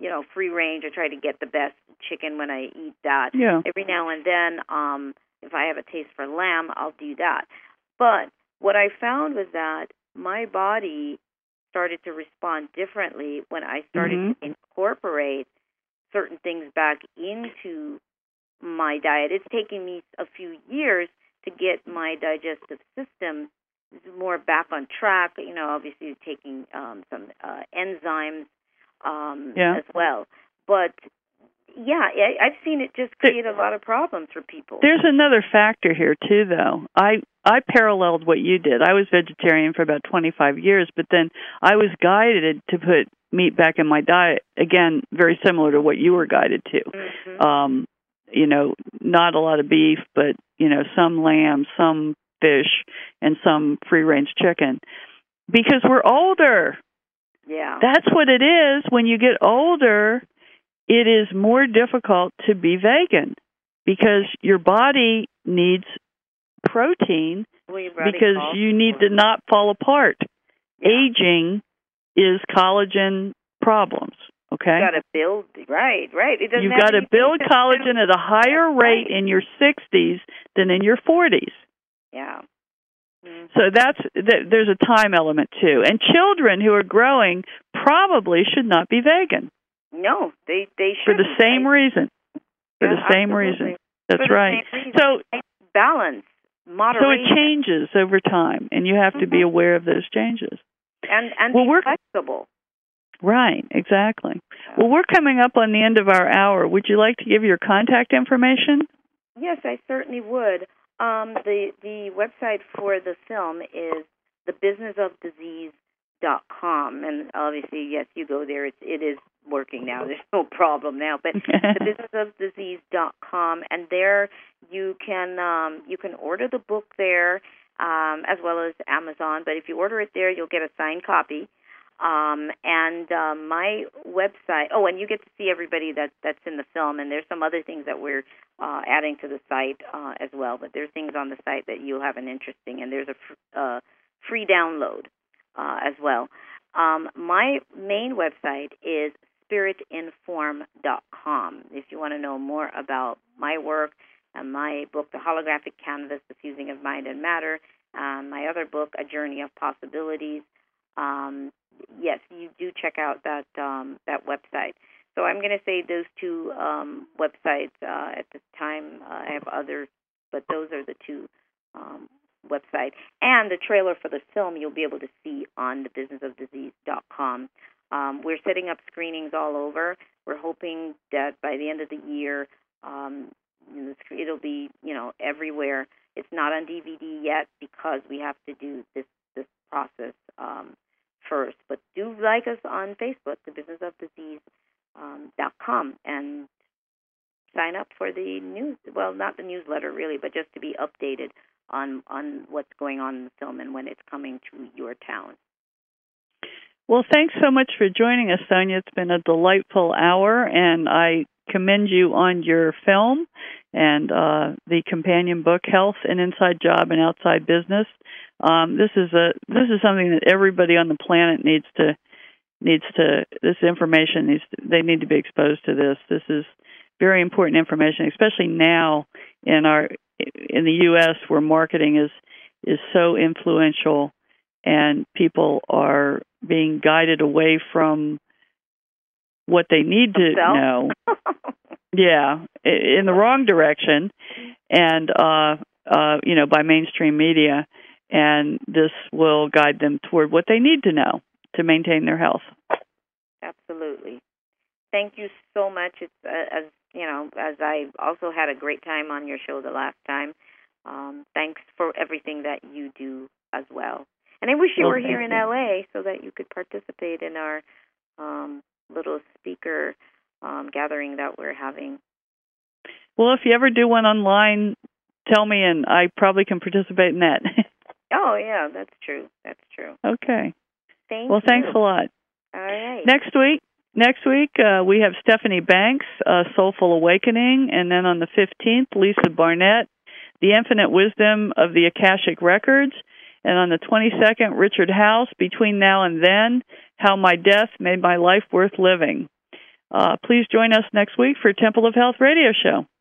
you know, free range. I try to get the best chicken when I eat that. Yeah. Every now and then, um, if I have a taste for lamb, I'll do that. But what I found was that my body started to respond differently when I started mm-hmm. to incorporate certain things back into my diet. It's taken me a few years to get my digestive system more back on track. You know, obviously taking um, some uh, enzymes um, yeah. as well. But yeah, I, I've seen it just create a lot of problems for people. There's another factor here too, though. I I paralleled what you did. I was vegetarian for about twenty-five years, but then I was guided to put meat back in my diet. Again, very similar to what you were guided to. Mm-hmm. Um, you know, not a lot of beef, but you know, some lamb, some fish, and some free-range chicken. Because we're older. Yeah. That's what it is. When you get older, it is more difficult to be vegan because your body needs protein well, because you need to not fall apart. Yeah. Aging is collagen problems, okay? You've got to build, right, right. It doesn't You've got to build collagen at a higher rate right. in your sixties than in your forties. Yeah. Mm-hmm. So that's there's a time element too. And children who are growing probably should not be vegan. No, they they for should the same reason. For yeah, the same absolutely. reason. That's for right. The same reason. So balance, moderation. So it changes over time, and you have to mm-hmm. be aware of those changes. And and well, be we're, flexible. Right, exactly. Well, we're coming up on the end of our hour. Would you like to give your contact information? Yes, I certainly would. Um, the the website for the film is the business of disease dot com, and obviously, yes, you go there. It's, it is working now. There's no problem now. But the business of disease dot com, and there you can um, you can order the book there um, as well as Amazon. But if you order it there, you'll get a signed copy. Um, and uh, my website. Oh, and you get to see everybody that that's in the film. And there's some other things that we're uh, adding to the site uh, as well. But there's things on the site that you'll have an interest in, and there's a fr- uh, free download uh, as well. Um, my main website is spirit inform dot com. If you want to know more about my work and my book, The Holographic Canvas: The Fusing of Mind and Matter, um, my other book, A Journey of Possibilities. Um, yes, you do check out that um, that website. So I'm going to say those two um, websites uh, at this time. Uh, I have others, but those are the two um, websites. And the trailer for the film you'll be able to see on the business of disease dot com. Um, we're setting up screenings all over. We're hoping that by the end of the year, um, it'll be you know everywhere. It's not on D V D yet because we have to do this this process um, first. But do like us on Facebook, the business of disease dot com, and sign up for the news. Well, not the newsletter really, but just to be updated on on what's going on in the film and when it's coming to your town. Well, thanks so much for joining us, Sonia. It's been a delightful hour, and I commend you on your film and uh, the companion book, Health, an Inside Job and Outside Business. Um, this is a this is something that everybody on the planet needs to needs to. This information needs to, they need to be exposed to this. This is very important information, especially now in our in the U S where marketing is is so influential, and people are being guided away from what they need to Self? know. Yeah, in the wrong direction, and uh, uh, you know, by mainstream media, and this will guide them toward what they need to know to maintain their health. Absolutely. Thank you so much. It's uh, as you know, as I also had a great time on your show the last time. Um, thanks for everything that you do as well. And I wish you well, were here in you. L A so that you could participate in our um, little speaker um, gathering that we're having. Well, if you ever do one online, tell me, and I probably can participate in that. Oh, yeah, that's true. That's true. Okay. Thank well, you. thanks a lot. All right. Next week, next week uh, we have Stephanie Banks, uh, Soulful Awakening, and then on the fifteenth, Lisa Barnett, The Infinite Wisdom of the Akashic Records, and on the twenty-second, Richard House, Between Now and Then, How My Death Made My Life Worth Living. Uh, please join us next week for Temple of Health Radio Show.